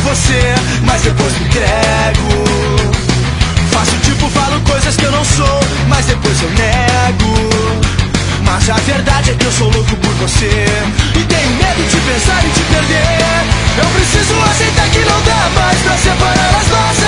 você, mas depois me entrego. Faço tipo, falo coisas que eu não sou, mas depois eu nego. Mas a verdade é que eu sou louco por você e tenho medo de pensar em te perder. Eu preciso aceitar que não dá mais pra separar as nossas